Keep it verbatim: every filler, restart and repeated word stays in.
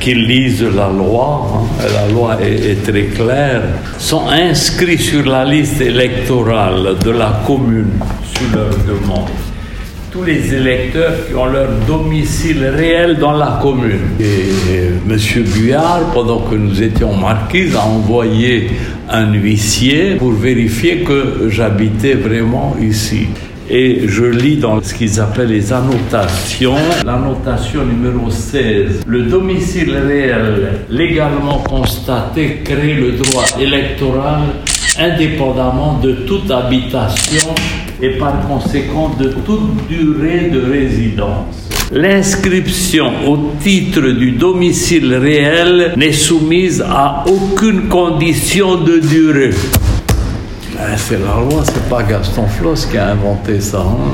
qu'ils lisent la loi, hein, la loi est, est très claire, sont inscrits sur la liste électorale de la commune sur leur demande. Tous les électeurs qui ont leur domicile réel dans la commune. Et M. Guyard, pendant que nous étions marquises, a envoyé un huissier pour vérifier que j'habitais vraiment ici. Et je lis dans ce qu'ils appellent les annotations, l'annotation numéro seize. Le domicile réel légalement constaté crée le droit électoral indépendamment de toute habitation et par conséquent de toute durée de résidence. L'inscription au titre du domicile réel n'est soumise à aucune condition de durée. C'est la loi, c'est pas Gaston Floss qui a inventé ça. Hein.